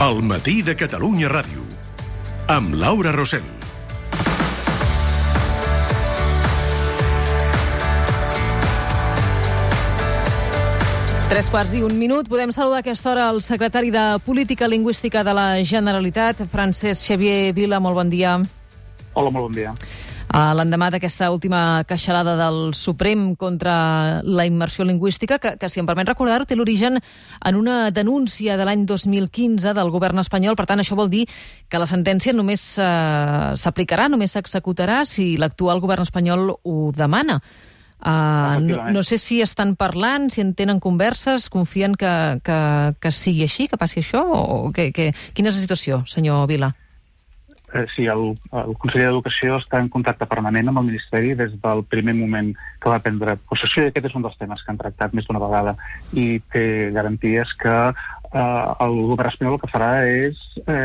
El matí de Catalunya Ràdio, amb Laura Rosell. Tres quarts i un minut. Podem saludar a aquesta hora el secretari de Política Lingüística de la Generalitat, Francesc Xavier Vila. Molt bon dia. Hola, molt bon dia. L'endemà d'aquesta última queixalada del Suprem contra la immersió lingüística, que si em permet recordar-ho, té l'origen en una denúncia de l'any 2015 del govern espanyol. Per tant, això vol dir que la sentència només s'aplicarà, només s'executarà si l'actual govern espanyol ho demana. No sé si estan parlant, si en tenen converses, confien que sigui així, que passi això, o quina és la situació, senyor Vila? Sí, el conseller d'Educació està en contacte permanent amb el Ministeri des del primer moment que va prendre possessió, i aquest és un dels temes que han tractat més d'una vegada, i té garanties que el govern espanyol el que farà és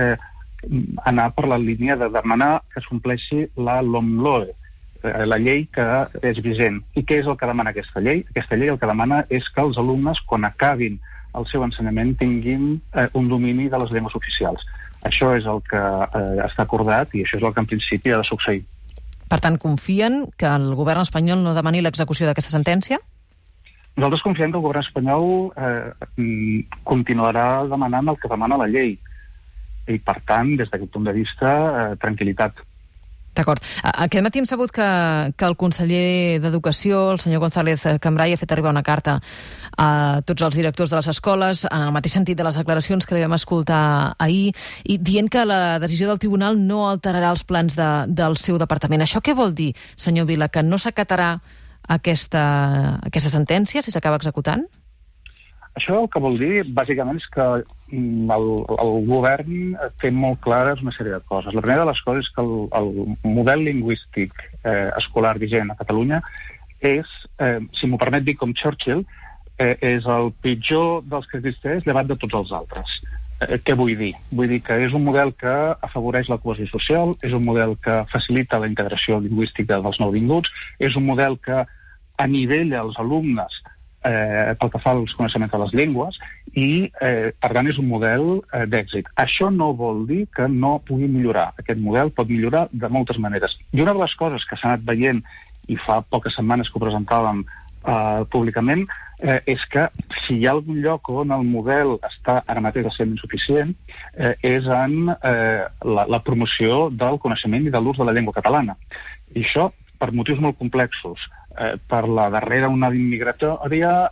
anar per la línia de demanar que es compleixi la LOMLOE, la llei que és vigent. I què és el que demana aquesta llei? Aquesta llei el que demana és que els alumnes, quan acabin el seu ensenyament, tinguin un domini de les llengües oficials. Això és el que està acordat i això és el que en principi ha de succeir. Per tant, confien que el govern espanyol no demani l'execució d'aquesta sentència? Nosaltres confiem que el govern espanyol continuarà demanant el que demana la llei. I, per tant, des d'aquest punt de vista, tranquil·litat. D'acord. Aquest matí hem sabut que el conseller d'Educació, el senyor González Cambray, ha fet arribar una carta a tots els directors de les escoles, en el mateix sentit de les declaracions que li vam escoltar ahir, i dient que la decisió del tribunal no alterarà els plans del seu departament. Això què vol dir, senyor Vila, que no s'acatarà aquesta sentència si s'acaba executant? Això el que vol dir, bàsicament, és que el govern té molt clares una sèrie de coses. La primera de les coses és que el model lingüístic escolar vigent a Catalunya és, si m'ho permet dir com Churchill, és el pitjor dels que existeix llevat de tots els altres. Què vull dir? Vull dir que és un model que afavoreix la cohesió social, és un model que facilita la integració lingüística dels nouvinguts, és un model que anivella els alumnes pel que fa als coneixements de les llengües i, per tant, és un model d'èxit. Això no vol dir que no pugui millorar. Aquest model pot millorar de moltes maneres. I una de les coses que s'ha anat veient, i fa poques setmanes que ho presentàvem públicament, és que si hi ha algun lloc on el model està ara mateix sent insuficient, és en la promoció del coneixement i de l'ús de la llengua catalana. I això per motius molt complexos, per la darrera onada immigratòria,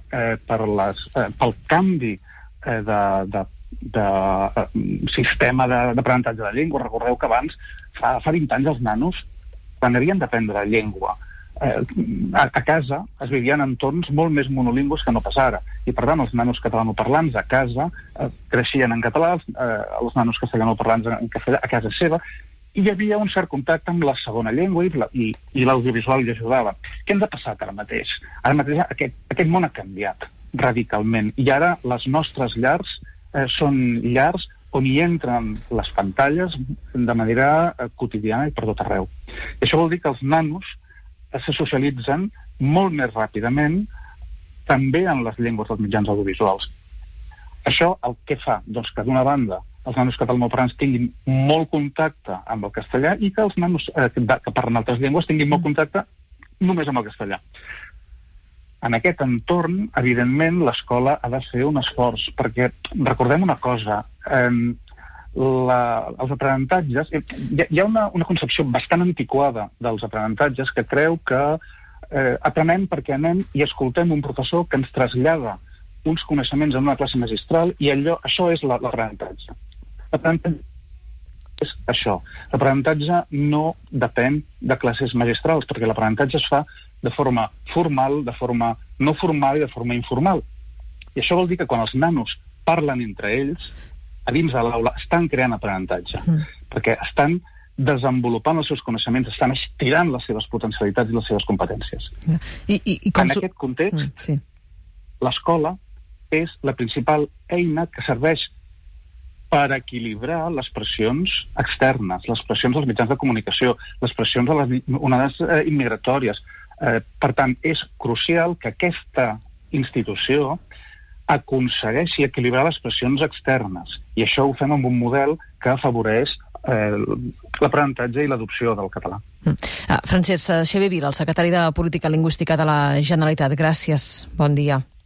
pel canvi de sistema d'aprenentatge de la llengua. Recordeu que abans, fa 20 anys, els nanos, quan havien d'aprendre llengua, a casa es vivien en entorns molt més monolingües que no pas ara. I, per tant, els nanos catalanoparlants a casa creixien en català, els nanos castellanoparlants en castellà a casa seva, i hi havia un cert contacte amb la segona llengua i l'audiovisual hi ajudava. Què ens ha passat ara mateix? Ara mateix aquest món ha canviat radicalment i ara les nostres llars són llars on hi entren les pantalles de manera quotidiana i per tot arreu. I això vol dir que els nanos se socialitzen molt més ràpidament també en les llengües dels mitjans audiovisuals. Això el que fa? Doncs que d'una banda els nanos catalanoparlants tinguin molt contacte amb el castellà i que els nanos que parlen altres llengües tinguin molt contacte només amb el castellà. En aquest entorn, evidentment, l'escola ha de fer un esforç, perquè recordem una cosa, els aprenentatges... Hi ha una concepció bastant antiquada dels aprenentatges que creu que aprenem perquè anem i escoltem un professor que ens trasllada uns coneixements en una classe magistral i això és l'aprenentatge. L'aprenentatge és això. L'aprenentatge no depèn de classes magistrals, perquè l'aprenentatge es fa de forma formal, de forma no formal i de forma informal. I això vol dir que quan els nanos parlen entre ells, a dins de l'aula estan creant aprenentatge, perquè estan desenvolupant els seus coneixements, estan estirant les seves potencialitats i les seves competències. En aquest context, l'escola és la principal eina que serveix per equilibrar les pressions externes, les pressions dels mitjans de comunicació, les pressions de les onades immigratòries. Per tant, és crucial que aquesta institució aconsegueixi equilibrar les pressions externes. I això ho fem amb un model que afavoreix l'aprenentatge i l'adopció del català. Francesc Xavier Vila, el secretari de Política Lingüística de la Generalitat. Gràcies. Bon dia.